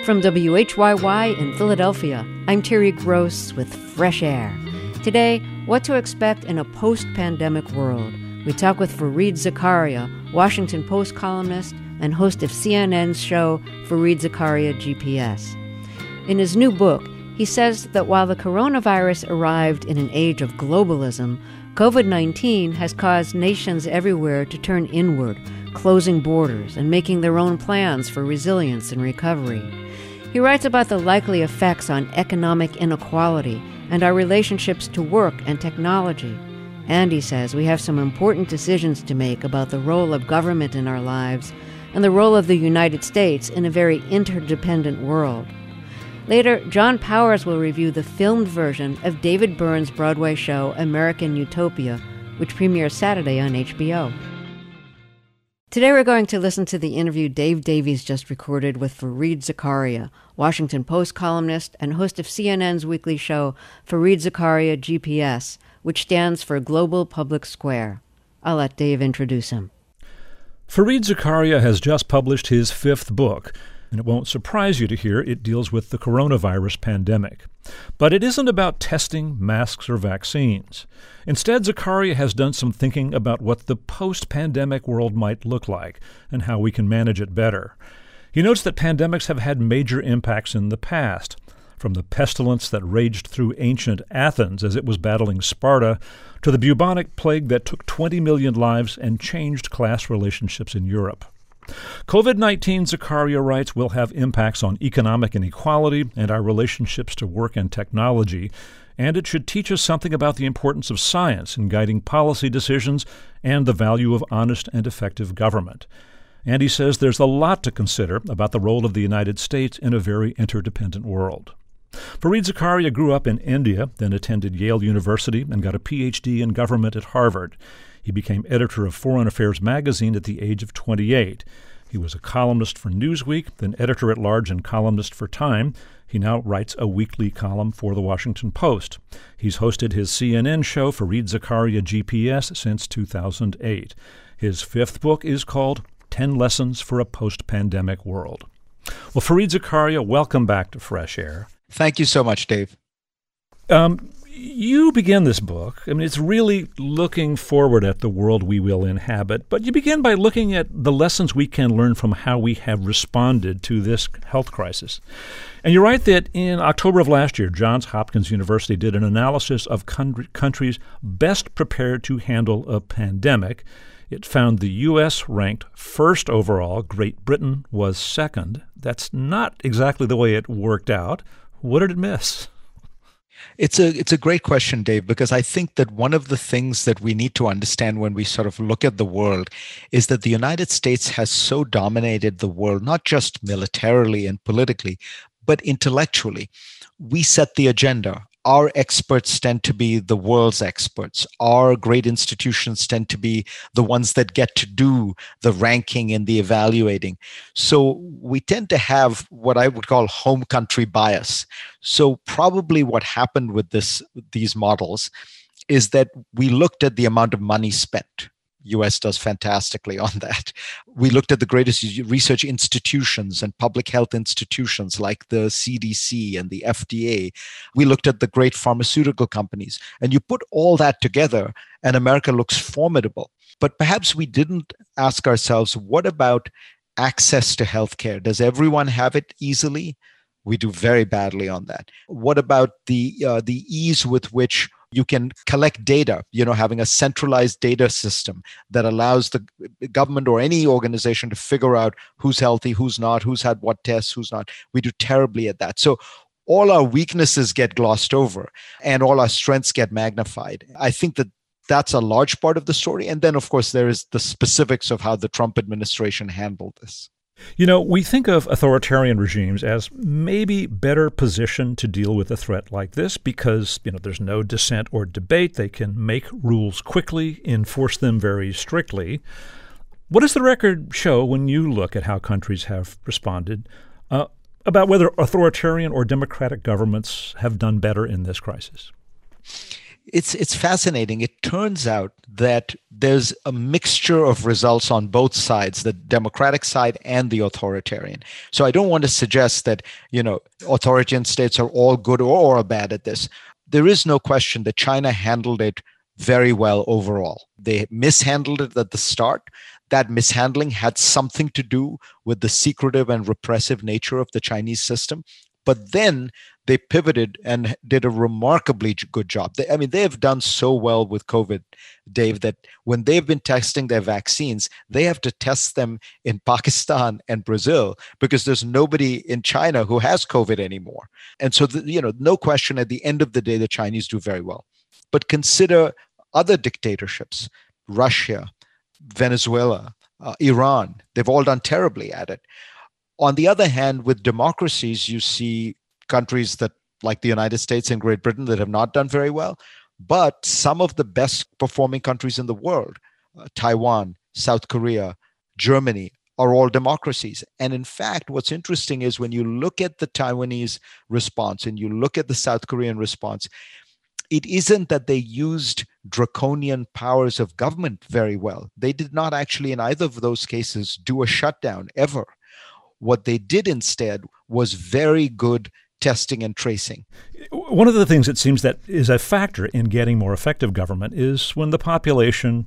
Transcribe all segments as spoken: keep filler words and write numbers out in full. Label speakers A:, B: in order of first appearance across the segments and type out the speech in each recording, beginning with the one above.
A: From W H Y Y in Philadelphia, I'm Terry Gross with Fresh Air. Today, what to expect in a post-pandemic world. We talk with Fareed Zakaria, Washington Post columnist and host of C N N's show Fareed Zakaria G P S. In his new book, he says that while the coronavirus arrived in an age of globalism, covid nineteen has caused nations everywhere to turn inward, closing borders and making their own plans for resilience and recovery. He writes about the likely effects on economic inequality and our relationships to work and technology. And he says we have some important decisions to make about the role of government in our lives and the role of the United States in a very interdependent world. Later, John Powers will review the filmed version of David Byrne's Broadway show American Utopia, which premieres Saturday on H B O. Today we're going to listen to the interview Dave Davies just recorded with Fareed Zakaria, Washington Post columnist and host of C N N's weekly show Fareed Zakaria G P S, which stands for Global Public Square. I'll let Dave introduce him.
B: Fareed Zakaria has just published his fifth book, and it won't surprise you to hear it deals with the coronavirus pandemic. But it isn't about testing, masks, or vaccines. Instead, Zakaria has done some thinking about what the post-pandemic world might look like and how we can manage it better. He notes that pandemics have had major impacts in the past, from the pestilence that raged through ancient Athens as it was battling Sparta, to the bubonic plague that took twenty million lives and changed class relationships in Europe. covid nineteen, Zakaria writes, will have impacts on economic inequality and our relationships to work and technology, and it should teach us something about the importance of science in guiding policy decisions and the value of honest and effective government. And he says there's a lot to consider about the role of the United States in a very interdependent world. Fareed Zakaria grew up in India, then attended Yale University and got a P H D in government at Harvard. He became editor of Foreign Affairs magazine at the age of twenty-eight. He was a columnist for Newsweek, then editor-at-large and columnist for Time. He now writes a weekly column for the Washington Post. He's hosted his C N N show, Fareed Zakaria G P S, since two thousand eight. His fifth book is called ten Lessons for a Post-Pandemic World. Well, Fareed Zakaria, welcome back to Fresh Air.
C: Thank you so much, Dave.
B: Um, you begin this book, I mean, it's really looking forward at the world we will inhabit, but you begin by looking at the lessons we can learn from how we have responded to this health crisis. And you write that in October of last year, Johns Hopkins University did an analysis of country, countries best prepared to handle a pandemic. It found the U S ranked first overall. Great Britain was second. That's not exactly the way it worked out. What did it miss?
C: It's a it's a great question, Dave, because I think that one of the things that we need to understand when we sort of look at the world is that the United States has so dominated the world, not just militarily and politically, but intellectually. We set the agenda. Our experts tend to be the world's experts. Our great institutions tend to be the ones that get to do the ranking and the evaluating. So we tend to have what I would call home country bias. So probably what happened with this, these models is that we looked at the amount of money spent. U S does fantastically on that. We looked at the greatest research institutions and public health institutions like the C D C and the F D A. We looked at the great pharmaceutical companies. And you put all that together, and America looks formidable. But perhaps we didn't ask ourselves, what about access to healthcare? Does everyone have it easily? We do very badly on that. What about the uh, the ease with which you can collect data, you know, having a centralized data system that allows the government or any organization to figure out who's healthy, who's not, who's had what tests, who's not. We do terribly at that. So all our weaknesses get glossed over and all our strengths get magnified. I think that that's a large part of the story. And then, of course, there is the specifics of how the Trump administration handled this.
B: You know, we think of authoritarian regimes as maybe better positioned to deal with a threat like this because, you know, there's no dissent or debate. They can make rules quickly, enforce them very strictly. What does the record show when you look at how countries have responded uh, about whether authoritarian or democratic governments have done better in this crisis?
C: It's it's fascinating. It turns out that there's a mixture of results on both sides, the democratic side and the authoritarian. So I don't want to suggest that, you know, authoritarian states are all good or, or bad at this. There is no question that China handled it very well overall. They mishandled it at the start. That mishandling had something to do with the secretive and repressive nature of the Chinese system. But then they pivoted and did a remarkably good job. They, I mean, they have done so well with COVID, Dave, that when they've been testing their vaccines, they have to test them in Pakistan and Brazil because there's nobody in China who has COVID anymore. And so, the, you know, no question, at the end of the day, the Chinese do very well. But consider other dictatorships, Russia, Venezuela, uh, Iran. They've all done terribly at it. On the other hand, with democracies, you see countries that, like the United States and Great Britain, that have not done very well. But some of the best performing countries in the world, uh, Taiwan, South Korea, Germany, are all democracies. And in fact, what's interesting is when you look at the Taiwanese response and you look at the South Korean response, it isn't that they used draconian powers of government very well. They did not actually, in either of those cases, do a shutdown ever. What they did instead was very good testing and tracing.
B: One of the things it seems that is a factor in getting more effective government is when the population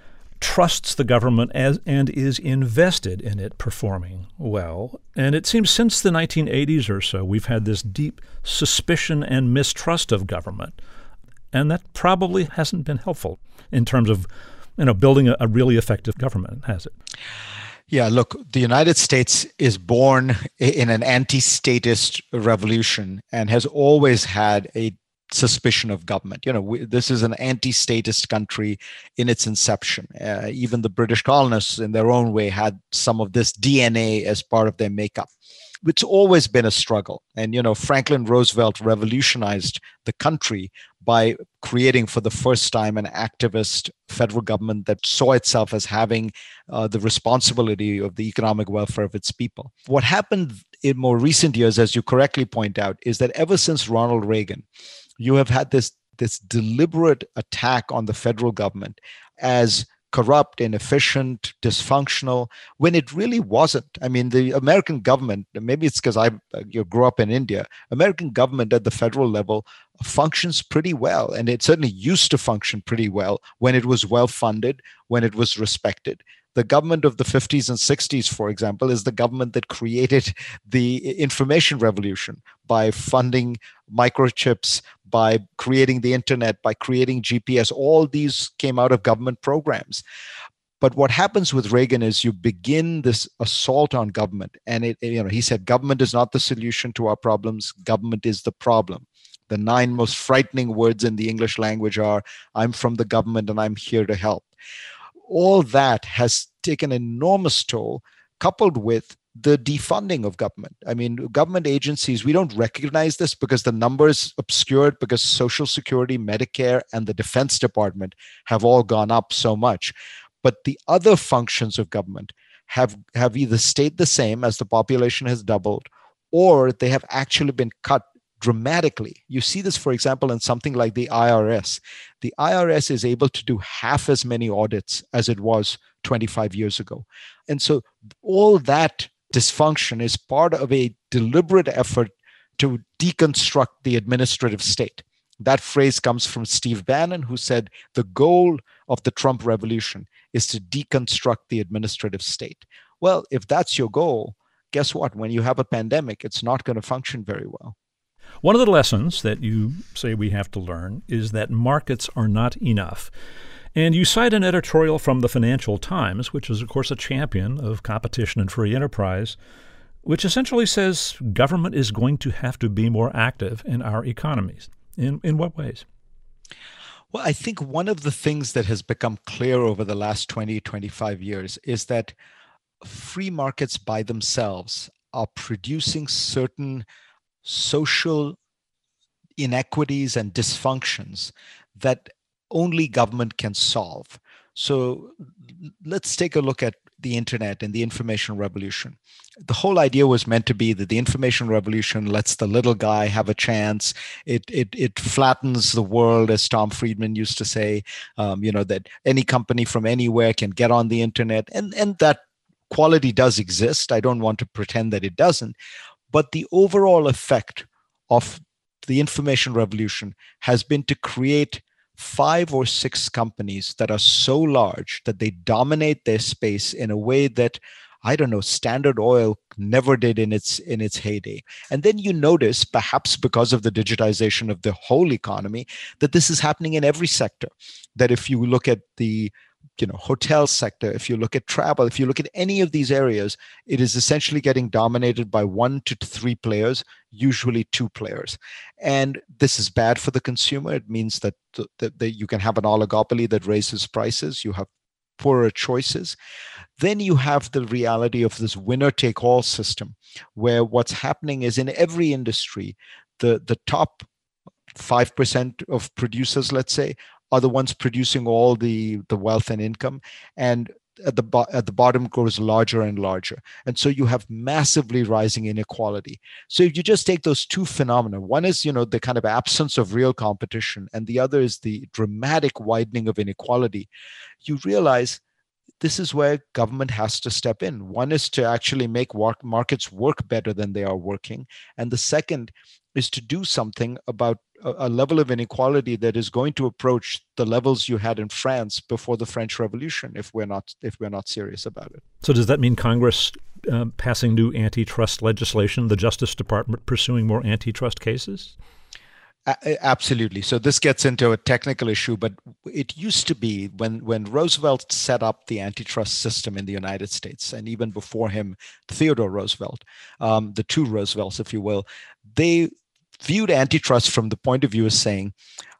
B: trusts the government as and is invested in it performing well. And it seems since the nineteen eighties or so, we've had this deep suspicion and mistrust of government. And that probably hasn't been helpful in terms of, you know, building a, a really effective government, has it?
C: Yeah, look, the United States is born in an anti-statist revolution and has always had a suspicion of government. You know, we, this is an anti-statist country in its inception. Uh, even the British colonists, in their own way, had some of this D N A as part of their makeup. It's always been a struggle. And, you know, Franklin Roosevelt revolutionized the country by creating for the first time an activist federal government that saw itself as having uh, the responsibility of the economic welfare of its people. What happened in more recent years, as you correctly point out, is that ever since Ronald Reagan, you have had this, this deliberate attack on the federal government as corrupt, inefficient, dysfunctional, when it really wasn't. I mean, the American government, maybe it's because I you grew up in India, American government at the federal level functions pretty well. And it certainly used to function pretty well when it was well funded, when it was respected. The government of the fifties and sixties, for example, is the government that created the information revolution by funding microchips, by creating the internet, by creating G P S. All these came out of government programs. But what happens with Reagan is you begin this assault on government. And it, you know, he said, government is not the solution to our problems. Government is the problem. The nine most frightening words in the English language are, I'm from the government and I'm here to help. All that has taken an enormous toll, coupled with the defunding of government. I mean, government agencies, we don't recognize this because the numbers obscured because Social Security, Medicare, and the Defense Department have all gone up so much. But the other functions of government have, have either stayed the same as the population has doubled, or they have actually been cut dramatically. You see this, for example, in something like the I R S. The I R S is able to do half as many audits as it was twenty-five years ago. And so all that dysfunction is part of a deliberate effort to deconstruct the administrative state. That phrase comes from Steve Bannon, who said the goal of the Trump revolution is to deconstruct the administrative state. Well, if that's your goal, guess what? When you have a pandemic, it's not going to function very well.
B: One of the lessons that you say we have to learn is that markets are not enough. And you cite an editorial from the Financial Times, which is, of course, a champion of competition and free enterprise, which essentially says government is going to have to be more active in our economies. In, in what ways?
C: Well, I think one of the things that has become clear over the last twenty, twenty-five years is that free markets by themselves are producing certain social inequities and dysfunctions that only government can solve. So let's take a look at the internet and the information revolution. The whole idea was meant to be that the information revolution lets the little guy have a chance. It it it flattens the world, as Tom Friedman used to say. Um, you know, that any company from anywhere can get on the internet, and and that quality does exist. I don't want to pretend that it doesn't, but the overall effect of the information revolution has been to create five or six companies that are so large that they dominate their space in a way that, I don't know, Standard Oil never did in its in its heyday. And then you notice, perhaps because of the digitization of the whole economy, that this is happening in every sector. That if you look at the you know, hotel sector, if you look at travel, if you look at any of these areas, it is essentially getting dominated by one to three players, usually two players. And this is bad for the consumer. It means that, that, that you can have an oligopoly that raises prices. You have poorer choices. Then you have the reality of this winner-take-all system, where what's happening is in every industry, the, the top five percent of producers, let's say, are the ones producing all the, the wealth and income. And at the, bo- at the bottom grows larger and larger. And so you have massively rising inequality. So if you just take those two phenomena, one is, you know, the kind of absence of real competition, and the other is the dramatic widening of inequality, you realize this is where government has to step in. One is to actually make work, markets work better than they are working. And the second is to do something about a, a level of inequality that is going to approach the levels you had in France before the French Revolution, if we're not if we're not serious about it.
B: So does that mean Congress uh, passing new antitrust legislation, the Justice Department pursuing more antitrust cases?
C: Absolutely. So this gets into a technical issue, but it used to be when, when Roosevelt set up the antitrust system in the United States, and even before him, Theodore Roosevelt, um, the two Roosevelts, if you will, they viewed antitrust from the point of view of saying,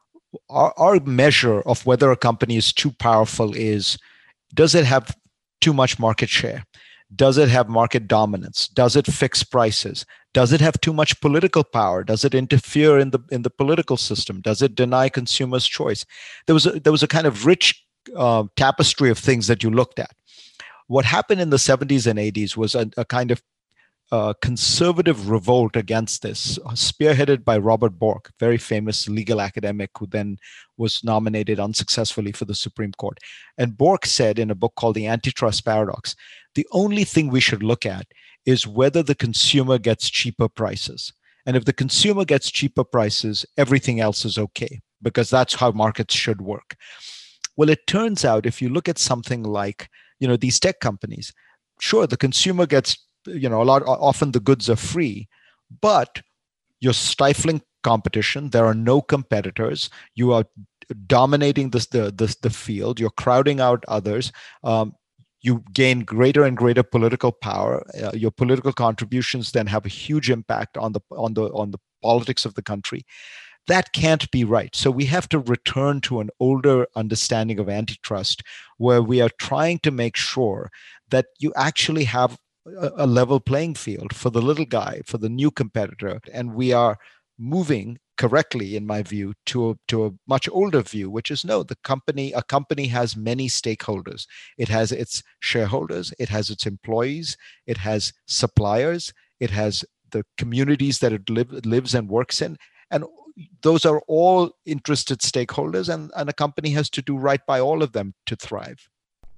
C: our, our measure of whether a company is too powerful is, does it have too much market share? Does it have market dominance? Does it fix prices? Does it have too much political power? Does it interfere in the in the political system? Does it deny consumers choice? There was a, there was a kind of rich uh, tapestry of things that you looked at. What happened in the seventies and eighties was a, a kind of uh, conservative revolt against this, spearheaded by Robert Bork, very famous legal academic who then was nominated unsuccessfully for the Supreme Court. And Bork said in a book called The Antitrust Paradox, the only thing we should look at is whether the consumer gets cheaper prices. And if the consumer gets cheaper prices, everything else is okay, because that's how markets should work. Well, it turns out if you look at something like, you know, these tech companies, sure, the consumer gets, you know, a lot, often the goods are free, but you're stifling competition. There are no competitors. You are dominating this, the, the, the field. You're crowding out others. Um, you gain greater and greater political power. Uh, your political contributions then have a huge impact on the on the on the politics of the country. That can't be right. So we have to return to an older understanding of antitrust, where we are trying to make sure that you actually have a, a level playing field for the little guy, for the new competitor, and we are moving correctly, in my view, to a, to a much older view, which is no, the company, a company has many stakeholders. It has its shareholders, it has its employees, it has suppliers, it has the communities that it live, lives and works in. And those are all interested stakeholders, and, and a company has to do right by all of them to thrive.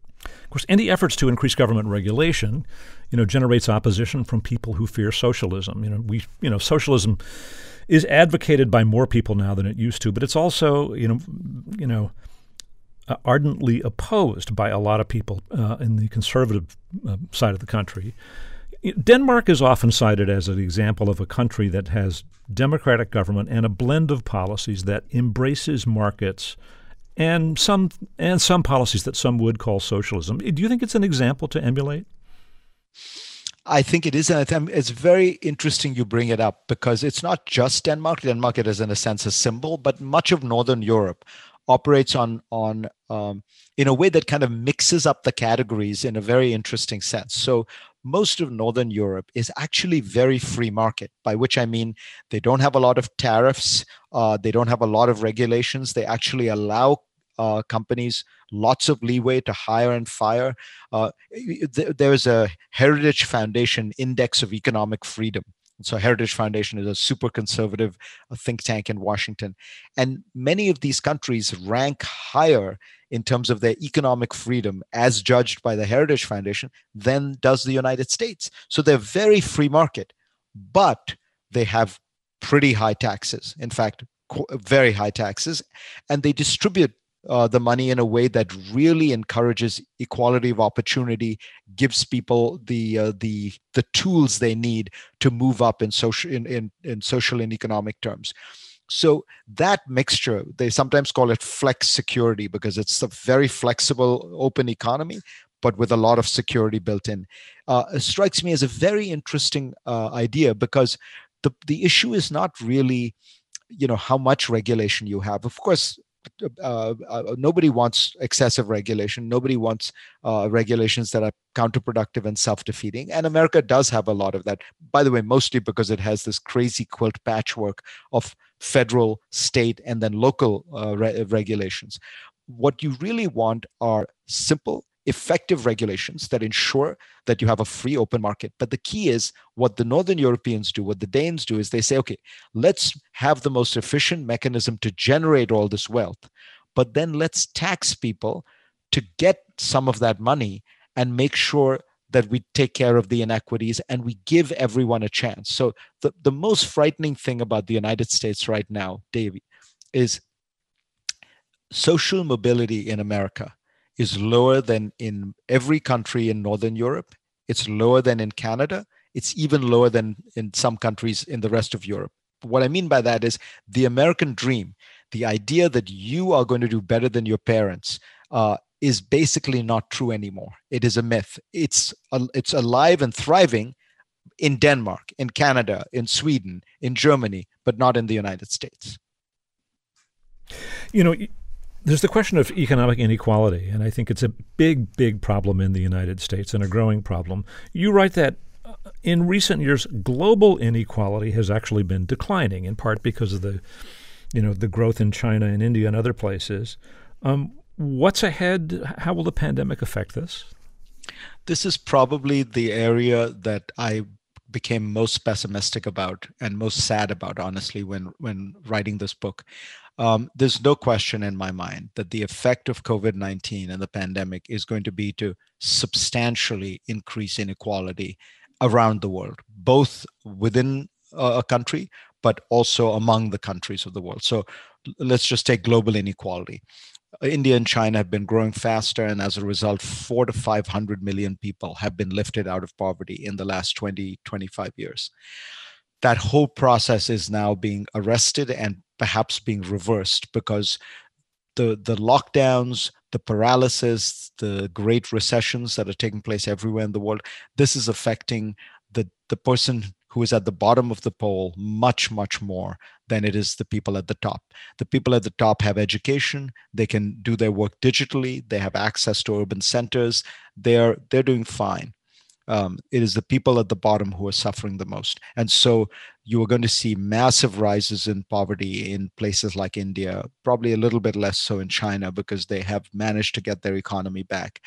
B: Of course, any efforts to increase government regulation, you know, generates opposition from people who fear socialism. You know, we, you know, socialism is advocated by more people now than it used to, but it's also, you know, you know, uh, ardently opposed by a lot of people uh, in the conservative uh, side of the country. Denmark is often cited as an example of a country that has democratic government and a blend of policies that embraces markets and some and some policies that some would call socialism. Do you think it's an example to emulate?
C: I think it is. And it's very interesting you bring it up, because it's not just Denmark. Denmark is, in a sense, a symbol, but much of Northern Europe operates on, on um, in a way that kind of mixes up the categories in a very interesting sense. So most of Northern Europe is actually very free market, by which I mean they don't have a lot of tariffs. Uh, they don't have a lot of regulations. They actually allow uh, companies lots of leeway to hire and fire. Uh, th- there's a Heritage Foundation Index of Economic Freedom. So Heritage Foundation is a super conservative uh, think tank in Washington. And many of these countries rank higher in terms of their economic freedom as judged by the Heritage Foundation than does the United States. So they're very free market, but they have pretty high taxes. In fact, qu- very high taxes. And they distribute Uh, the money in a way that really encourages equality of opportunity, gives people the uh, the the tools they need to move up in social in, in, in social and economic terms. So that mixture, they sometimes call it flex security because it's a very flexible open economy, but with a lot of security built in. Uh, it strikes me as a very interesting uh, idea because the the issue is not really, you know, how much regulation you have. Of course, uh, uh, nobody wants excessive regulation. Nobody wants uh, regulations that are counterproductive and self-defeating. And America does have a lot of that, by the way, mostly because it has this crazy quilt patchwork of federal, state, and then local uh, re- regulations. What you really want are simple, effective regulations that ensure that you have a free open market. But the key is what the Northern Europeans do, what the Danes do, is they say, okay, let's have the most efficient mechanism to generate all this wealth, but then let's tax people to get some of that money and make sure that we take care of the inequities and we give everyone a chance. So the, the most frightening thing about the United States right now, Davey, is social mobility in America is lower than in every country in Northern Europe. It's lower than in Canada. It's even lower than in some countries in the rest of Europe. What I mean by that is the American dream, the idea that you are going to do better than your parents, uh, is basically not true anymore. It is a myth. It's a, it's alive and thriving in Denmark, in Canada, in Sweden, in Germany, but not in the United States.
B: You know, there's the question of economic inequality, and I think it's a big, big problem in the United States and a growing problem. You write that in recent years, global inequality has actually been declining, in part because of the, you know, the growth in China and India and other places. Um, what's ahead? How will the pandemic affect this?
C: This is probably the area that I became most pessimistic about and most sad about, honestly, when when writing this book. Um, there's no question in my mind that the effect of COVID nineteen and the pandemic is going to be to substantially increase inequality around the world, both within a country, but also among the countries of the world. So let's just take global inequality. India and China have been growing faster, and as a result, four to five hundred million people have been lifted out of poverty in the last twenty, twenty-five years. That whole process is now being arrested and perhaps being reversed because the the lockdowns, the paralysis, the great recessions that are taking place everywhere in the world, this is affecting the, the person who is at the bottom of the pole much, much more than it is the people at the top. The people at the top have education. They can do their work digitally. They have access to urban centers. They're, they're doing fine. Um, it is the people at the bottom who are suffering the most. And so you are going to see massive rises in poverty in places like India, probably a little bit less so in China because they have managed to get their economy back.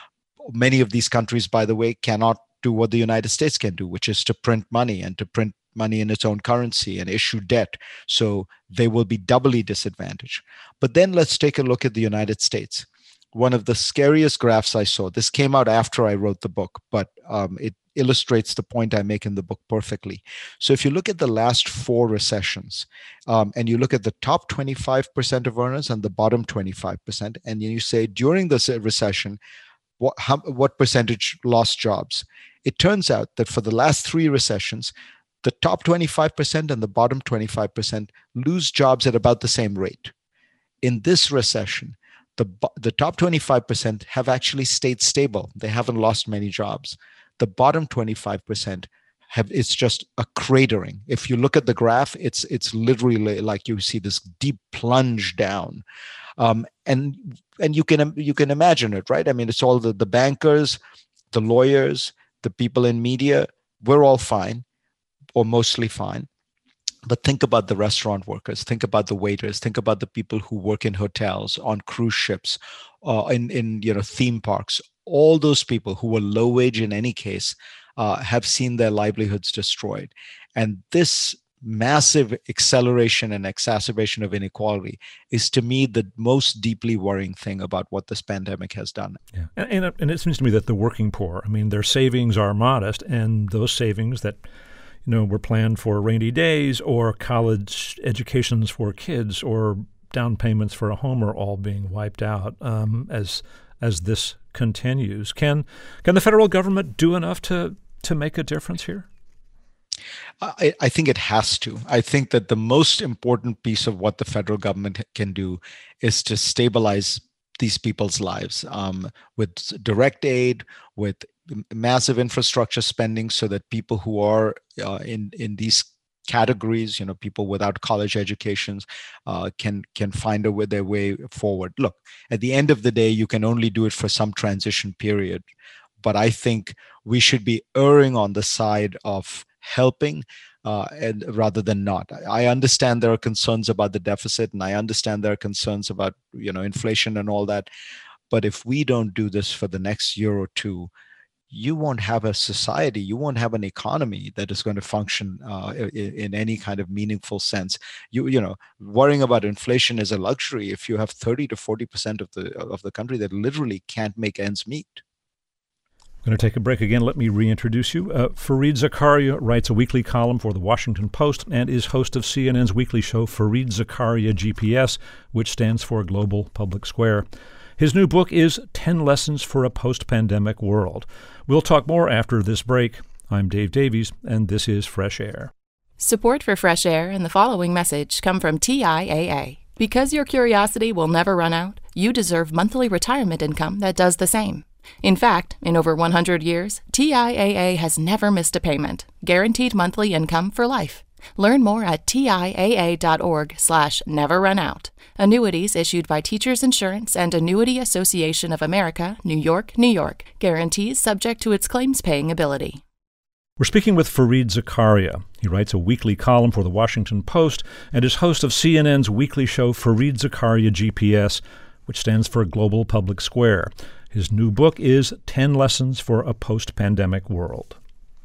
C: Many of these countries, by the way, cannot do what the United States can do, which is to print money and to print money in its own currency and issue debt. So they will be doubly disadvantaged. But then let's take a look at the United States. One of the scariest graphs I saw, this came out after I wrote the book, but um, it illustrates the point I make in the book perfectly. So if you look at the last four recessions um, and you look at the top twenty-five percent of earners and the bottom twenty-five percent, and you say during this recession, what, how, what percentage lost jobs? It turns out that for the last three recessions, the top twenty-five percent and the bottom twenty-five percent lose jobs at about the same rate. In this recession, the, the top twenty-five percent have actually stayed stable. They haven't lost many jobs. The bottom twenty-five percent have, it's just a cratering. If you look at the graph, it's it's literally like you see this deep plunge down. Um, and and you can you can imagine it, right? I mean, it's all the, the bankers, the lawyers, the people in media, we're all fine, or mostly fine. But think about the restaurant workers, think about the waiters, think about the people who work in hotels, on cruise ships, uh, in, in you know theme parks. All those people who were low wage in any case uh, have seen their livelihoods destroyed. And this massive acceleration and exacerbation of inequality is, to me, the most deeply worrying thing about what this pandemic has done.
B: Yeah. And, and, and it seems to me that the working poor, I mean, their savings are modest, and those savings that you know, were planned for rainy days or college educations for kids or down payments for a home are all being wiped out um, as as this continues. Can can the federal government do enough to to make a difference here?
C: I, I think it has to. I think that the most important piece of what the federal government can do is to stabilize these people's lives um, with direct aid, with massive infrastructure spending, so that people who are uh, in in these categories, you know, people without college educations, uh, can can find a way, their way forward. Look, at the end of the day, you can only do it for some transition period, but I think we should be erring on the side of helping uh, and rather than not. I understand there are concerns about the deficit, and I understand there are concerns about you know inflation and all that, but if we don't do this for the next year or two, you won't have a society, you won't have an economy that is going to function uh, in, in any kind of meaningful sense. You you know, worrying about inflation is a luxury if you have thirty to forty percent of the of the country that literally can't make ends meet.
B: I'm going to take a break again. Let me reintroduce you. Uh, Fareed Zakaria writes a weekly column for The Washington Post and is host of C N N's weekly show Fareed Zakaria G P S, which stands for Global Public Square. His new book is ten Lessons for a Post-Pandemic World. We'll talk more after this break. I'm Dave Davies, and this is Fresh Air.
D: Support for Fresh Air and the following message come from T I A A. Because your curiosity will never run out, you deserve monthly retirement income that does the same. In fact, in over one hundred years, T I A A has never missed a payment. Guaranteed monthly income for life. Learn more at TIAA.org slash never run out. Annuities issued by Teachers Insurance and Annuity Association of America, New York, New York. Guarantees subject to its claims-paying ability.
B: We're speaking with Fareed Zakaria. He writes a weekly column for The Washington Post and is host of C N N's weekly show Fareed Zakaria G P S, which stands for Global Public Square. His new book is ten Lessons for a Post-Pandemic World.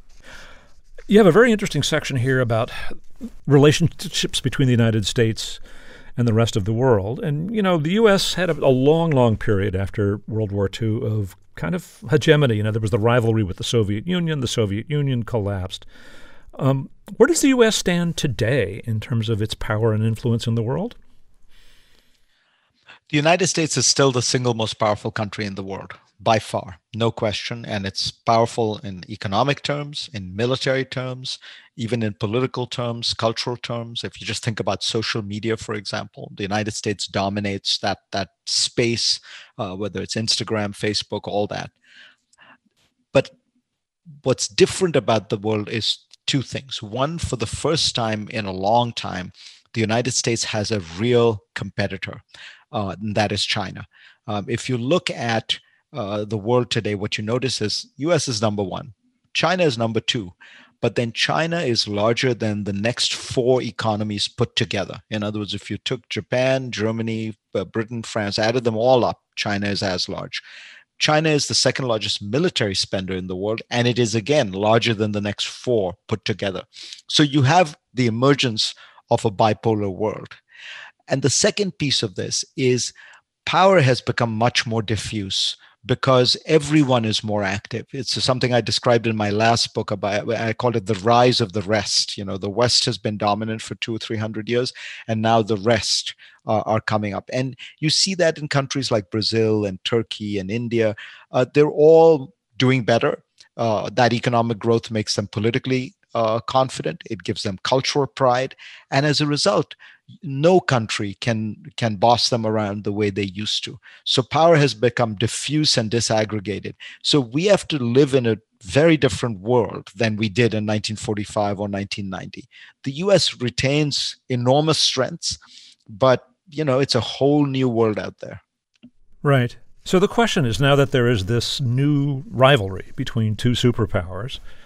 B: You have a very interesting section here about relationships between the United States and the rest of the world. And, you know, the U S had a, a long, long period after World War Two of kind of hegemony. You know, there was the rivalry with the Soviet Union. The Soviet Union collapsed. Um, where does the U S stand today in terms of its power and influence in the world?
C: The United States is still the single most powerful country in the world, by far, no question. And it's powerful in economic terms, in military terms, even in political terms, cultural terms. If you just think about social media, for example, the United States dominates that, that space, uh, whether it's Instagram, Facebook, all that. But what's different about the world is two things. One, for the first time in a long time, the United States has a real competitor. Uh, and that is China. Um, if you look at uh, the world today, what you notice is U S is number one, China is number two, but then China is larger than the next four economies put together. In other words, if you took Japan, Germany, uh, Britain, France, added them all up, China is as large. China is the second largest military spender in the world, and it is again larger than the next four put together. So you have the emergence of a bipolar world. And the second piece of this is power has become much more diffuse because everyone is more active. It's something I described in my last book about, I called it the rise of the rest. You know, the West has been dominant for two or three hundred years, and now the rest uh, are coming up. And you see that in countries like Brazil and Turkey and India. Uh, they're all doing better. Uh, that economic growth makes them politically uh, confident. It gives them cultural pride. And as a result, no country can can boss them around the way they used to. So power has become diffuse and disaggregated. So we have to live in a very different world than we did in nineteen forty-five or nineteen ninety. The U S retains enormous strengths, but you know, it's a whole new world out there.
B: Right. So the question is, now that there is this new rivalry between two superpowers,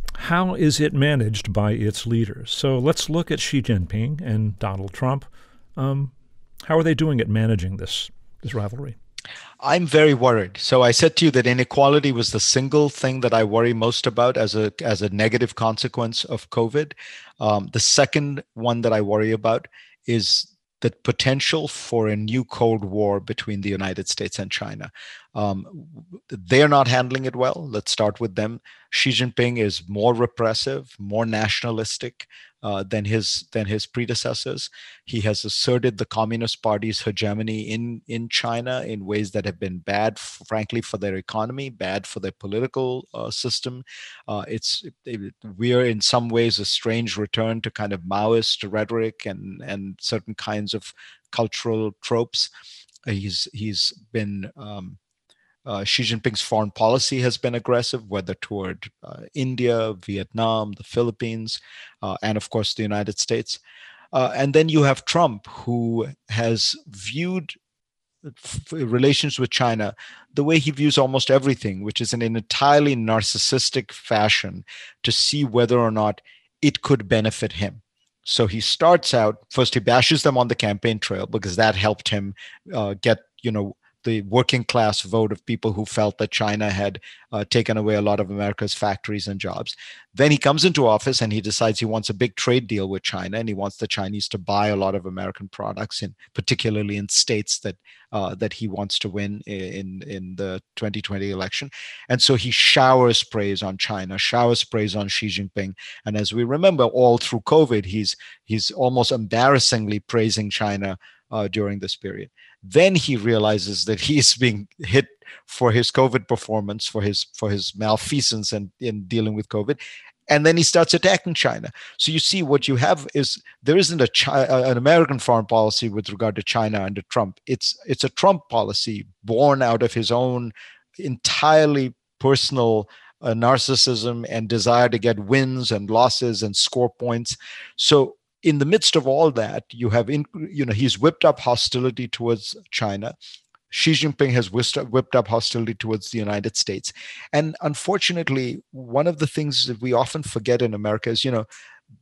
B: How is it managed by its leaders? So let's look at Xi Jinping and Donald Trump. Um, how are they doing at managing this, this rivalry?
C: I'm very worried. So I said to you that inequality was the single thing that I worry most about as a as a negative consequence of COVID. Um, the second one that I worry about is the potential for a new Cold War between the United States and China. Um, they're not handling it well. Let's start with them. Xi Jinping is more repressive, more nationalistic uh, than his than his predecessors. He has asserted the Communist Party's hegemony in in China in ways that have been bad, frankly, for their economy, bad for their political uh, system. Uh, it's it, we're in some ways a strange return to kind of Maoist rhetoric and and certain kinds of cultural tropes. He's he's been um, Uh, Xi Jinping's foreign policy has been aggressive, whether toward uh, India, Vietnam, the Philippines, uh, and of course the United States. Uh, and then you have Trump, who has viewed f- relations with China the way he views almost everything, which is in an entirely narcissistic fashion to see whether or not it could benefit him. So he starts out, first he bashes them on the campaign trail because that helped him uh, get, you know, the working class vote of people who felt that China had uh, taken away a lot of America's factories and jobs. Then he comes into office and he decides he wants a big trade deal with China, and he wants the Chinese to buy a lot of American products, in particularly in states that uh, that he wants to win in in the twenty twenty election. And so he showers praise on China, showers praise on Xi Jinping. And as we remember, all through COVID, he's he's almost embarrassingly praising China uh, during this period. Then he realizes that he's being hit for his COVID performance, for his for his malfeasance and in, in dealing with COVID. And then he starts attacking China. So you see, what you have is there isn't a Chi- an American foreign policy with regard to China under Trump. It's it's a Trump policy born out of his own entirely personal uh, narcissism and desire to get wins and losses and score points. So in the midst of all that, you have, in, you know, he's whipped up hostility towards China. Xi Jinping has whipped up hostility towards the United States. And unfortunately, one of the things that we often forget in America is, you know,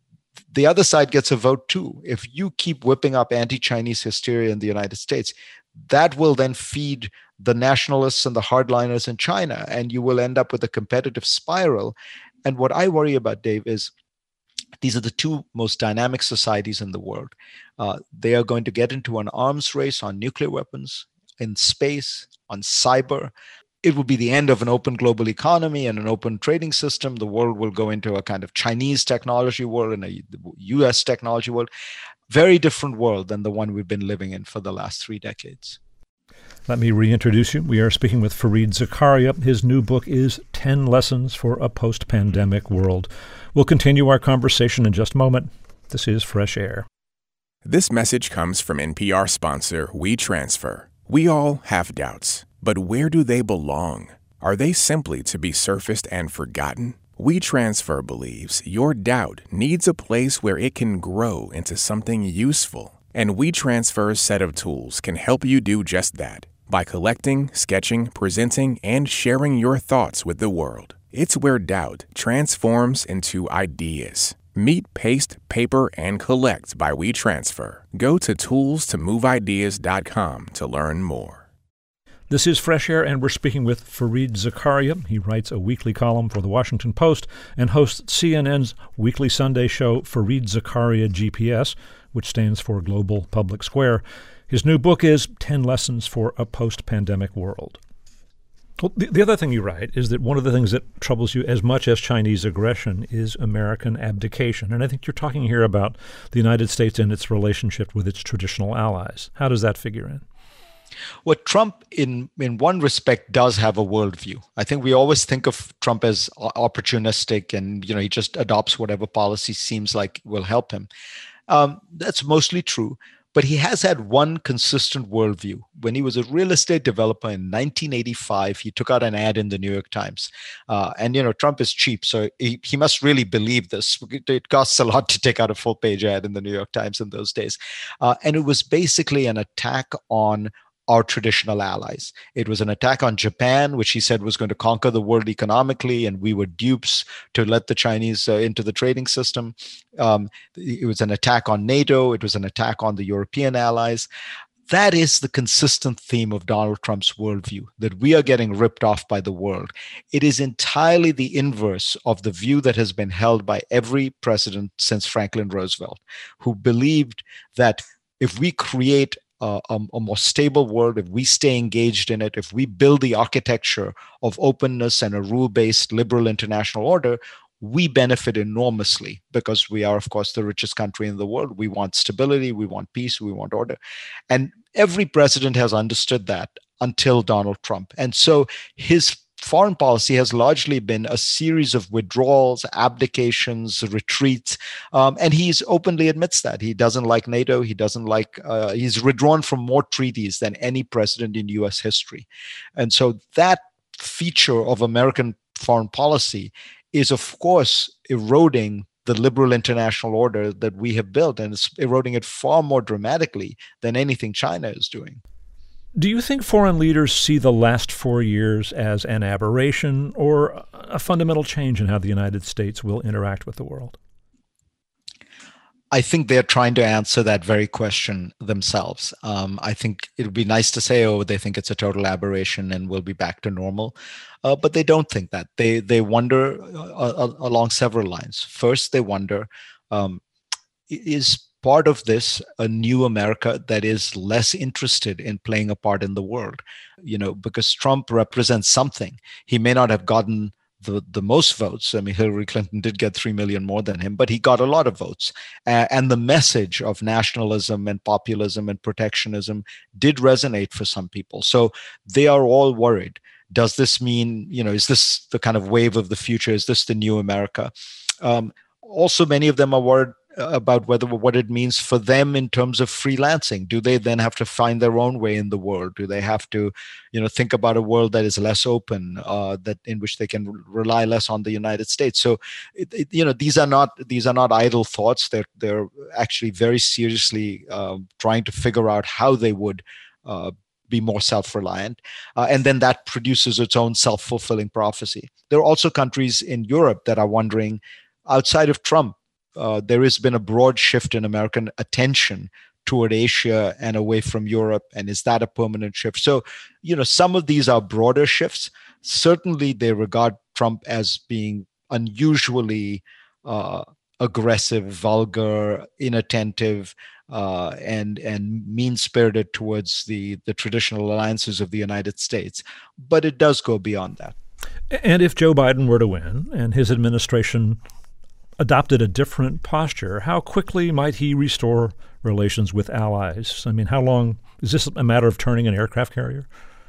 C: the other side gets a vote too. If you keep whipping up anti-Chinese hysteria in the United States, that will then feed the nationalists and the hardliners in China, and you will end up with a competitive spiral. And what I worry about, Dave, is these are the two most dynamic societies in the world. Uh, they are going to get into an arms race on nuclear weapons, in space, on cyber. It will be the end of an open global economy and an open trading system. The world will go into a kind of Chinese technology world and a U S technology world. Very different world than the one we've been living in for the last three decades.
B: Let me reintroduce you. We are speaking with Fareed Zakaria. His new book is ten Lessons for a Post-Pandemic World. We'll continue our conversation in just a moment. This is Fresh Air.
E: This message comes from N P R sponsor WeTransfer. We all have doubts, but where do they belong? Are they simply to be surfaced and forgotten? WeTransfer believes your doubt needs a place where it can grow into something useful. And WeTransfer's set of tools can help you do just that by collecting, sketching, presenting, and sharing your thoughts with the world. It's where doubt transforms into ideas. Meet Paste, Paper, and Collect by WeTransfer. Go to tools to move ideas dot com to learn more.
B: This is Fresh Air, and we're speaking with Fareed Zakaria. He writes a weekly column for The Washington Post and hosts C N N's weekly Sunday show, Fareed Zakaria G P S, which stands for Global Public Square. His new book is ten Lessons for a Post-Pandemic World. Well, the, the other thing you write is that one of the things that troubles you as much as Chinese aggression is American abdication. And I think you're talking here about the United States and its relationship with its traditional allies. How does that figure in?
C: Well, Trump, in, in one respect, does have a worldview. I think we always think of Trump as opportunistic and, you know, he just adopts whatever policy seems like will help him. Um, that's mostly true. But he has had one consistent worldview. When he was a real estate developer in nineteen eighty-five, he took out an ad in the New York Times. Uh, and, you know, Trump is cheap, so he, he must really believe this. It costs a lot to take out a full-page ad in the New York Times in those days. Uh, and it was basically an attack on our traditional allies. It was an attack on Japan, which he said was going to conquer the world economically, and we were dupes to let the Chinese uh, into the trading system. Um, it was an attack on NATO. It was an attack on the European allies. That is the consistent theme of Donald Trump's worldview, that we are getting ripped off by the world. It is entirely the inverse of the view that has been held by every president since Franklin Roosevelt, who believed that if we create a, a, a more stable world, if we stay engaged in it, if we build the architecture of openness and a rule-based liberal international order, we benefit enormously because we are, of course, the richest country in the world. We want stability, we want peace, we want order. And every president has understood that until Donald Trump. And so his foreign policy has largely been a series of withdrawals, abdications, retreats. Um, and he's openly admits that. He doesn't like NATO. He doesn't like, uh, he's withdrawn from more treaties than any president in U S history. And so that feature of American foreign policy is, of course, eroding the liberal international order that we have built, and it's eroding it far more dramatically than anything China is doing.
B: Do you think foreign leaders see the last four years as an aberration or a fundamental change in how the United States will interact with the world?
C: I think they're trying to answer that very question themselves. Um, I think it would be nice to say, oh, they think it's a total aberration and we'll be back to normal. Uh, but they don't think that. They they wonder uh, uh, along several lines. First, they wonder, um, is part of this a new America that is less interested in playing a part in the world? You know, because Trump represents something. He may not have gotten the, the most votes. I mean, Hillary Clinton did get three million more than him, but he got a lot of votes. Uh, and the message of nationalism and populism and protectionism did resonate for some people. So they are all worried. Does this mean, you know, is this the kind of wave of the future? Is this the new America? Um, also, many of them are worried about whether what it means for them in terms of freelancing. Do they then have to find their own way in the world? Do they have to, you know, think about a world that is less open, uh, that in which they can rely less on the United States? So, it, it, you know, these are not these are not idle thoughts. They're they're actually very seriously uh, trying to figure out how they would uh, be more self-reliant. Uh, and then that produces its own self-fulfilling prophecy. There are also countries in Europe that are wondering, outside of Trump, Uh, there has been a broad shift in American attention toward Asia and away from Europe. And is that a permanent shift? So, you know, some of these are broader shifts. Certainly, they regard Trump as being unusually uh, aggressive, vulgar, inattentive, uh, and and mean-spirited towards the, the traditional alliances of the United States. But it does go beyond that.
B: And if Joe Biden were to win and his administration adopted a different posture, how quickly might he restore relations with allies? I mean, how long? Is this a matter of turning an aircraft carrier?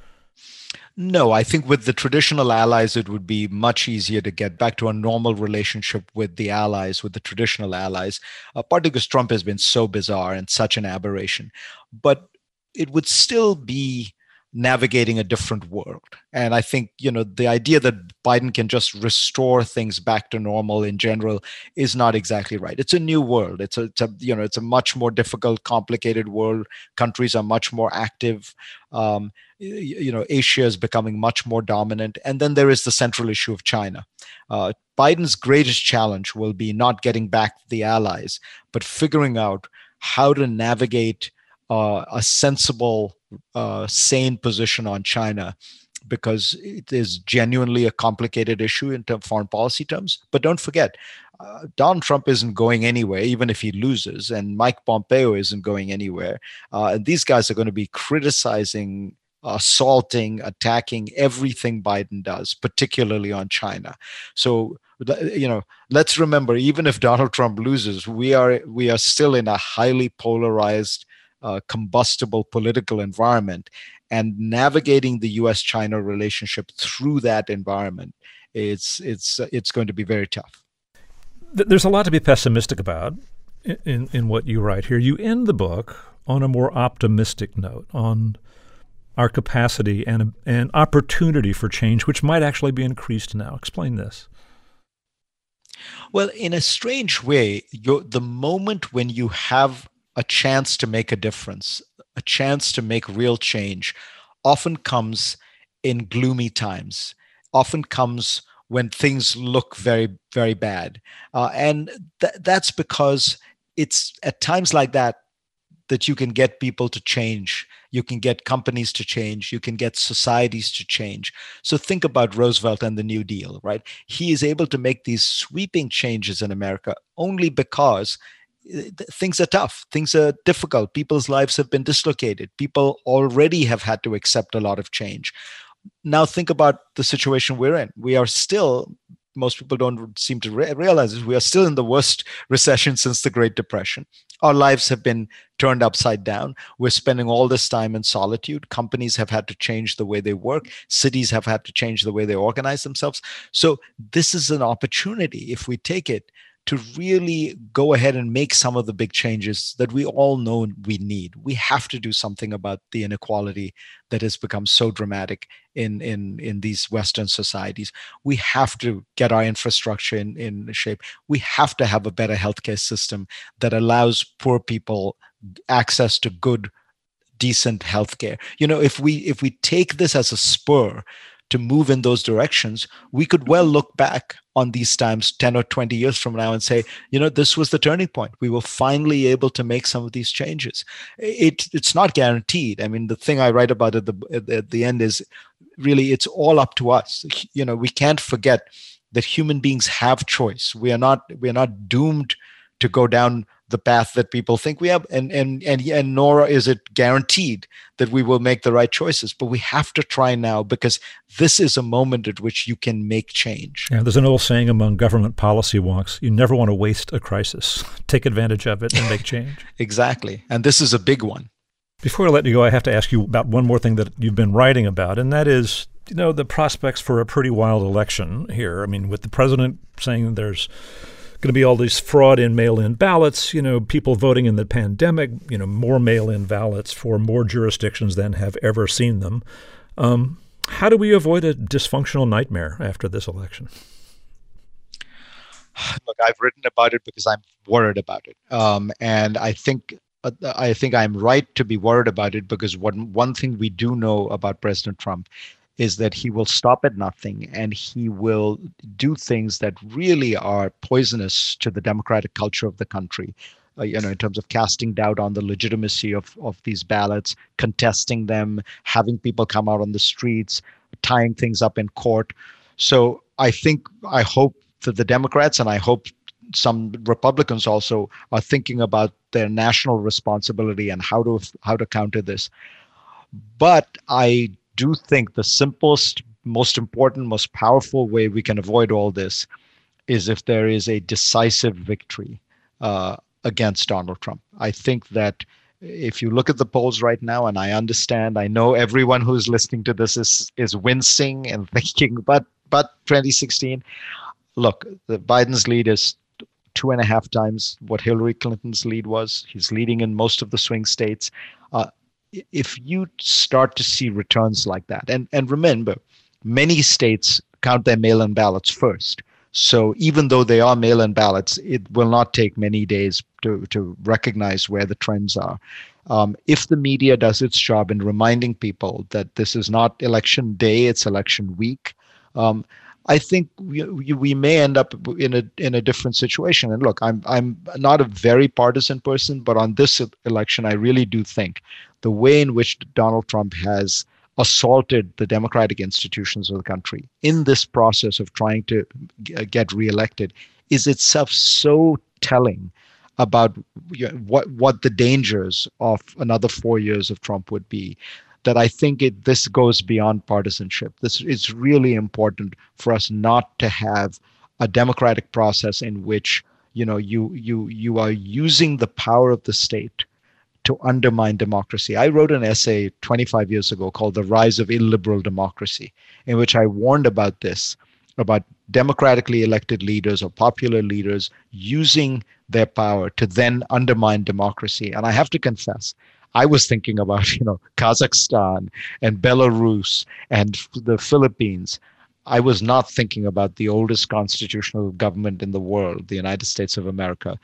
C: No, I think with the traditional allies, it would be much easier to get back to a normal relationship with the allies, with the traditional allies, uh, partly because Trump has been so bizarre and such an aberration. But it would still be navigating a different world. And I think, you know, the idea that Biden can just restore things back to normal in general is not exactly right. It's a new world. It's a, it's a you know, it's a much more difficult, complicated world. Countries are much more active. Um, you, you know, Asia is becoming much more dominant. And then there is the central issue of China. Uh, Biden's greatest challenge will be not getting back the allies, but figuring out how to navigate uh, a sensible, uh, sane position on China, because it is genuinely a complicated issue in terms of foreign policy terms. But don't forget, uh, Donald Trump isn't going anywhere, even if he loses, and Mike Pompeo isn't going anywhere. Uh, and these guys are going to be criticizing, assaulting, attacking everything Biden does, particularly on China. So, you know, let's remember, even if Donald Trump loses, we are we are still in a highly polarized, uh, combustible political environment. And navigating the U S China relationship through that environment, it's it's it's going to be very tough.
B: There's a lot to be pessimistic about in, in what you write here. You end the book on a more optimistic note, on our capacity and and opportunity for change, which might actually be increased now. Explain this.
C: Well, in a strange way, you're, the moment when you have a chance to make a difference, a chance to make real change often comes in gloomy times, often comes when things look very, very bad. Uh, and th- that's because it's at times like that that you can get people to change. You can get companies to change. You can get societies to change. So think about Roosevelt and the New Deal, right? He is able to make these sweeping changes in America only because things are tough. Things are difficult. People's lives have been dislocated. People already have had to accept a lot of change. Now think about the situation we're in. We are still, most people don't seem to re- realize this, we are still in the worst recession since the Great Depression. Our lives have been turned upside down. We're spending all this time in solitude. Companies have had to change the way they work. Cities have had to change the way they organize themselves. So this is an opportunity, if we take it, to really go ahead and make some of the big changes that we all know we need. We have to do something about the inequality that has become so dramatic in, in, in these Western societies. We have to get our infrastructure in, in shape. We have to have a better healthcare system that allows poor people access to good, decent healthcare. You know, if we if we take this as a spur to move in those directions, we could well look back on these times ten or twenty years from now and say, you know, this was the turning point. We were finally able to make some of these changes. It, it's not guaranteed. I mean, the thing I write about at the, at the end is really, it's all up to us. You know, we can't forget that human beings have choice. We are not, we are not doomed to go down the path that people think we have, and and and and nor is it guaranteed that we will make the right choices. But we have to try now, because this is a moment at which you can make change.
B: Yeah, there's an old saying among government policy wonks: you never want to waste a crisis. Take advantage of it and make change.
C: Exactly, and this is a big one.
B: Before I let you go, I have to ask you about one more thing that you've been writing about, and that is, you know, the prospects for a pretty wild election here. I mean, with the president saying there's going to be all these fraud in mail-in ballots, you know, people voting in the pandemic, you know, more mail-in ballots for more jurisdictions than have ever seen them. Um, how do we avoid a dysfunctional nightmare after this election?
C: Look, I've written about it because I'm worried about it. Um, and I think uh, I think I'm right to be worried about it, because one, one thing we do know about President Trump is that he will stop at nothing, and he will do things that really are poisonous to the democratic culture of the country. Uh, you know, in terms of casting doubt on the legitimacy of, of these ballots, contesting them, having people come out on the streets, tying things up in court. So I think, I hope that the Democrats, and I hope some Republicans also, are thinking about their national responsibility and how to how to counter this. But I do think the simplest, most important, most powerful way we can avoid all this is if there is a decisive victory uh, against Donald Trump. I think that if you look at the polls right now, and I understand, I know everyone who's listening to this is is wincing and thinking, but but twenty sixteen, look, the Biden's lead is two and a half times what Hillary Clinton's lead was. He's leading in most of the swing states. Uh, If you start to see returns like that, and, and remember, many states count their mail-in ballots first. So even though they are mail-in ballots, it will not take many days to, to recognize where the trends are. Um, if the media does its job in reminding people that this is not election day, it's election week, um, I think we, we may end up in a in a different situation. And look, I'm I'm not a very partisan person, but on this election, I really do think the way in which Donald Trump has assaulted the democratic institutions of the country in this process of trying to get reelected is itself so telling about what what the dangers of another four years of Trump would be, that I think it this goes beyond partisanship. This it's really important for us not to have a democratic process in which, you know, you you you are using the power of the state to undermine democracy. I wrote an essay twenty-five years ago called The Rise of Illiberal Democracy, in which I warned about this, about democratically elected leaders or popular leaders using their power to then undermine democracy. And I have to confess, I was thinking about, you know, Kazakhstan and Belarus and the Philippines. I was not thinking about the oldest constitutional government in the world, the United States of America.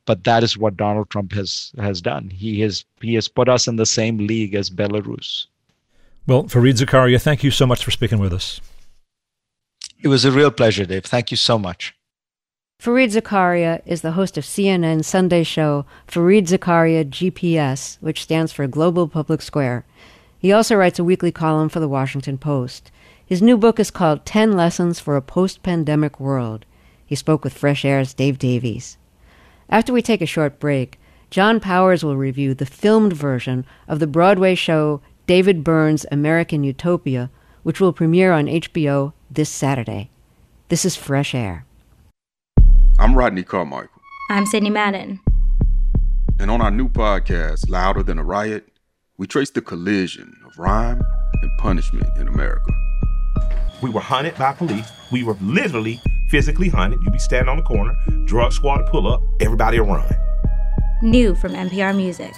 C: but that is what Donald Trump has has done. He has he has put us in the same league as Belarus.
B: Well, Fareed Zakaria, thank you so much for speaking with us.
C: It was a real pleasure, Dave. Thank you so much.
A: Fareed Zakaria is the host of C N N's Sunday show, Fareed Zakaria G P S, which stands for Global Public Square. He also writes a weekly column for the Washington Post. His new book is called ten Lessons for a Post-Pandemic World. He spoke with Fresh Air's Dave Davies. After we take a short break, John Powers will review the filmed version of the Broadway show David Byrne's American Utopia, which will premiere on H B O this Saturday. This is Fresh Air.
F: I'm Rodney Carmichael.
G: I'm Sydney Madden.
F: And on our new podcast, Louder Than a Riot, we trace the collision of rhyme and punishment in America.
H: We were hunted by police. We were literally physically hunted. You'd be standing on the corner, drug squad would pull up, everybody would run.
G: New from N P R Music.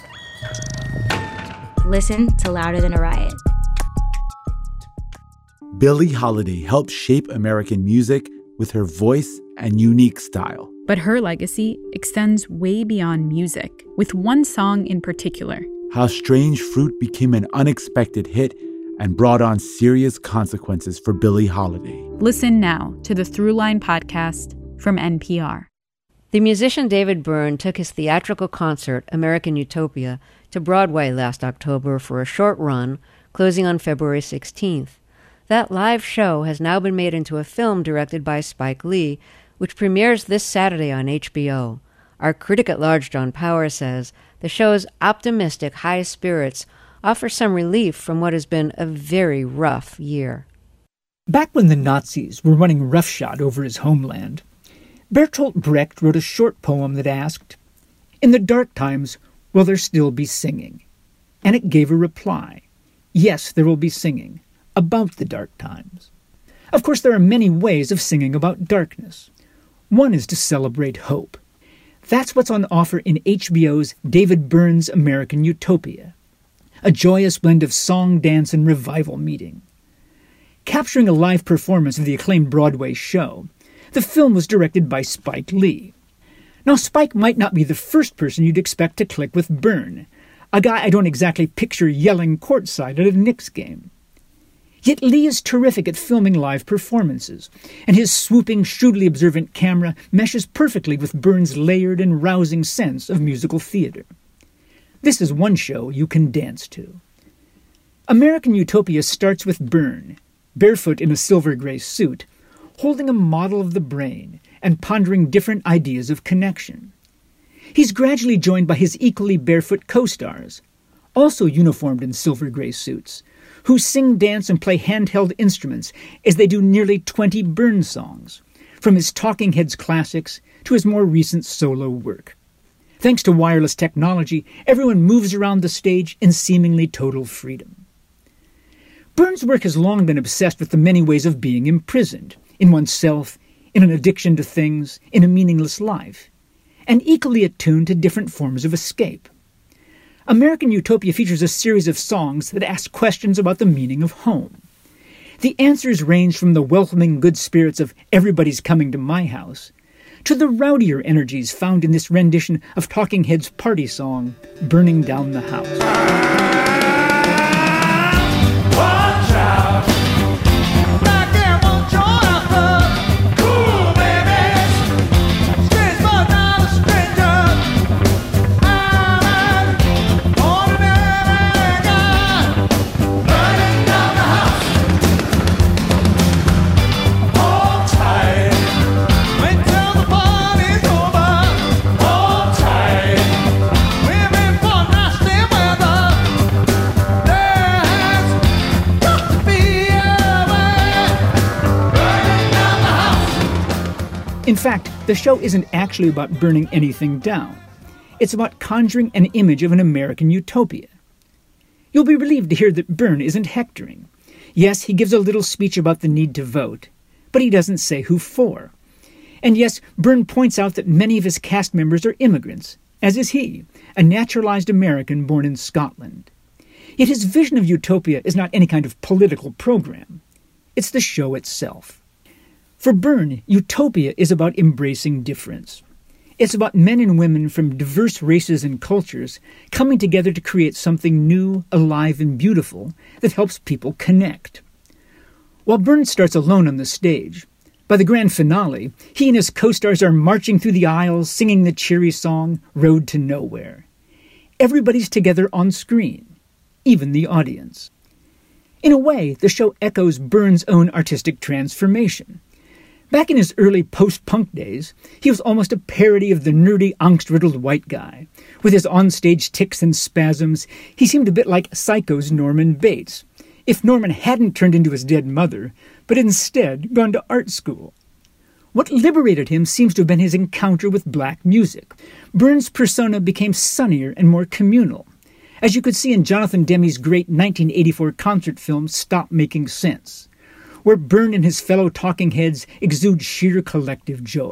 G: Listen to Louder Than a Riot.
I: Billie Holiday helped shape American music with her voice and unique style.
J: But her legacy extends way beyond music, with one song in particular.
I: How Strange Fruit became an unexpected hit and brought on serious consequences for Billie Holiday.
J: Listen now to the Throughline podcast from N P R.
A: The musician David Byrne took his theatrical concert, American Utopia, to Broadway last October for a short run, closing on February sixteenth. That live show has now been made into a film directed by Spike Lee, which premieres this Saturday on H B O. Our critic at large, John Powers, says the show's optimistic high spirits offer some relief from what has been a very rough year.
K: Back when the Nazis were running roughshod over his homeland, Bertolt Brecht wrote a short poem that asked, "In the dark times, will there still be singing?" And it gave a reply, "Yes, there will be singing about the dark times." Of course, there are many ways of singing about darkness. One is to celebrate hope. That's what's on offer in H B O's David Byrne's American Utopia, a joyous blend of song, dance, and revival meeting. Capturing a live performance of the acclaimed Broadway show, the film was directed by Spike Lee. Now, Spike might not be the first person you'd expect to click with Byrne, a guy I don't exactly picture yelling courtside at a Knicks game. Yet Lee is terrific at filming live performances, and his swooping, shrewdly observant camera meshes perfectly with Byrne's layered and rousing sense of musical theater. This is one show you can dance to. American Utopia starts with Byrne, barefoot in a silver-gray suit, holding a model of the brain and pondering different ideas of connection. He's gradually joined by his equally barefoot co-stars, also uniformed in silver-gray suits, who sing, dance, and play handheld instruments as they do nearly twenty Byrne songs, from his Talking Heads classics to his more recent solo work. Thanks to wireless technology, everyone moves around the stage in seemingly total freedom. Byrne's work has long been obsessed with the many ways of being imprisoned, in oneself, in an addiction to things, in a meaningless life, and equally attuned to different forms of escape. American Utopia features a series of songs that ask questions about the meaning of home. The answers range from the welcoming good spirits of "Everybody's Coming to My House" to the rowdier energies found in this rendition of Talking Heads' party song, "Burning Down the House."
L: Watch out! Back there, won't you have cool babies? Strange but not a stranger. I'm an ordinary guy. Burning down the house. Hold tight. Wait till the party's over. Hold tight. We've been for nasty weather. There's got to be a way. Burning down the house.
K: In fact, the show isn't actually about burning anything down. It's about conjuring an image of an American utopia. You'll be relieved to hear that Byrne isn't hectoring. Yes, he gives a little speech about the need to vote, but he doesn't say who for. And yes, Byrne points out that many of his cast members are immigrants, as is he, a naturalized American born in Scotland. Yet his vision of utopia is not any kind of political program. It's the show itself. For Byrne, utopia is about embracing difference. It's about men and women from diverse races and cultures coming together to create something new, alive, and beautiful that helps people connect. While Burns starts alone on the stage, by the grand finale, he and his co-stars are marching through the aisles singing the cheery song, Road to Nowhere. Everybody's together on screen, even the audience. In a way, the show echoes Burns' own artistic transformation. Back in his early post-punk days, he was almost a parody of the nerdy, angst-riddled white guy. With his onstage tics and spasms, he seemed a bit like Psycho's Norman Bates, if Norman hadn't turned into his dead mother, but instead gone to art school. What liberated him seems to have been his encounter with black music. Burns' persona became sunnier and more communal, as you could see in Jonathan Demme's great nineteen eighty-four concert film Stop Making Sense, where Byrne and his fellow talking heads exude sheer collective joy.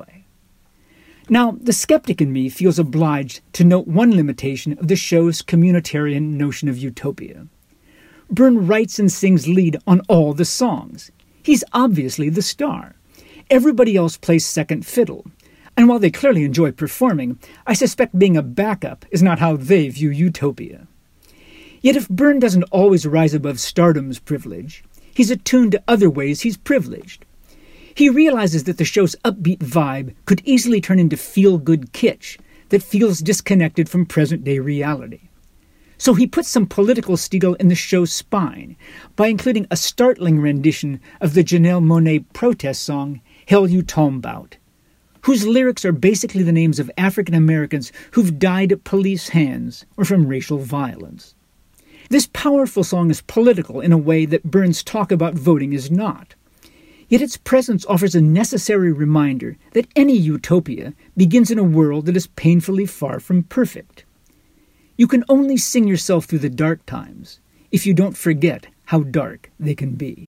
K: Now, the skeptic in me feels obliged to note one limitation of the show's communitarian notion of utopia. Byrne writes and sings lead on all the songs. He's obviously the star. Everybody else plays second fiddle. And while they clearly enjoy performing, I suspect being a backup is not how they view utopia. Yet if Byrne doesn't always rise above stardom's privilege, he's attuned to other ways he's privileged. He realizes that the show's upbeat vibe could easily turn into feel-good kitsch that feels disconnected from present-day reality. So he puts some political steel in the show's spine by including a startling rendition of the Janelle Monáe protest song, Hell You Talmbout, whose lyrics are basically the names of African Americans who've died at police hands or from racial violence. This powerful song is political in a way that Burns' talk about voting is not. Yet its presence offers a necessary reminder that any utopia begins in a world that is painfully far from perfect. You can only sing yourself through the dark times if you don't forget how dark they can be.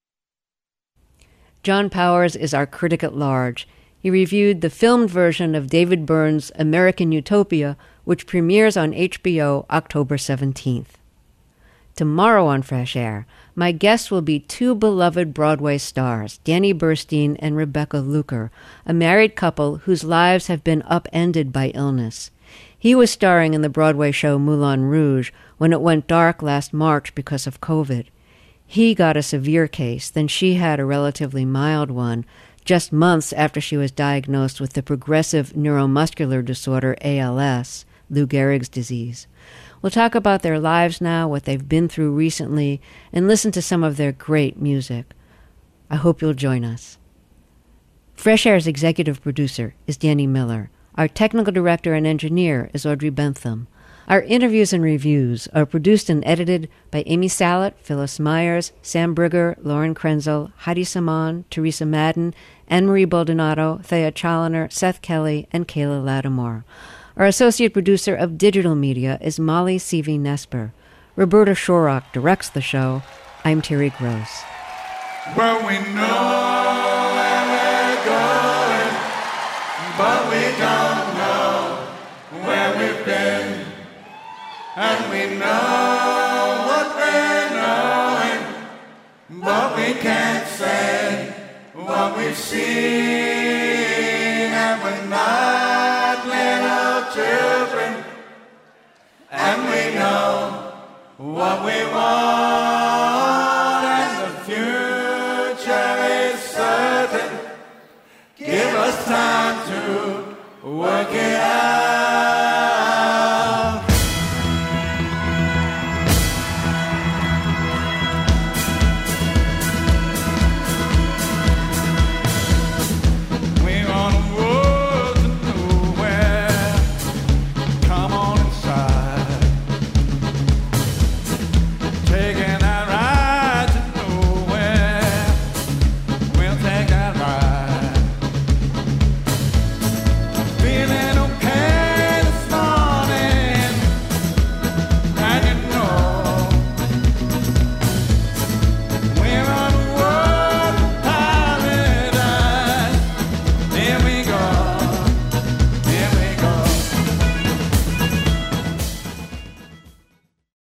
A: John Powers is our critic at large. He reviewed the filmed version of David Byrne's American Utopia, which premieres on H B O October seventeenth. Tomorrow on Fresh Air, my guests will be two beloved Broadway stars, Danny Burstein and Rebecca Luker, a married couple whose lives have been upended by illness. He was starring in the Broadway show Moulin Rouge when it went dark last March because of COVID. He got a severe case, then she had a relatively mild one, just months after she was diagnosed with the progressive neuromuscular disorder A L S, Lou Gehrig's disease. We'll talk about their lives now, what they've been through recently, and listen to some of their great music. I hope you'll join us. Fresh Air's executive producer is Danny Miller. Our technical director and engineer is Audrey Bentham. Our interviews and reviews are produced and edited by Amy Salet, Phyllis Myers, Sam Brigger, Lauren Krenzel, Heidi Saman, Teresa Madden, Anne-Marie Baldonado, Thea Challoner, Seth Kelly, and Kayla Lattimore. Our associate producer of digital media is Molly Seavey-Nesper. Roberta Shorrock directs the show. I'm Terry Gross.
L: Well, we know where we're going, but we don't know where we've been. And we know what we're knowing, but we can't say what we've seen. And we're not little children, and we know what we want.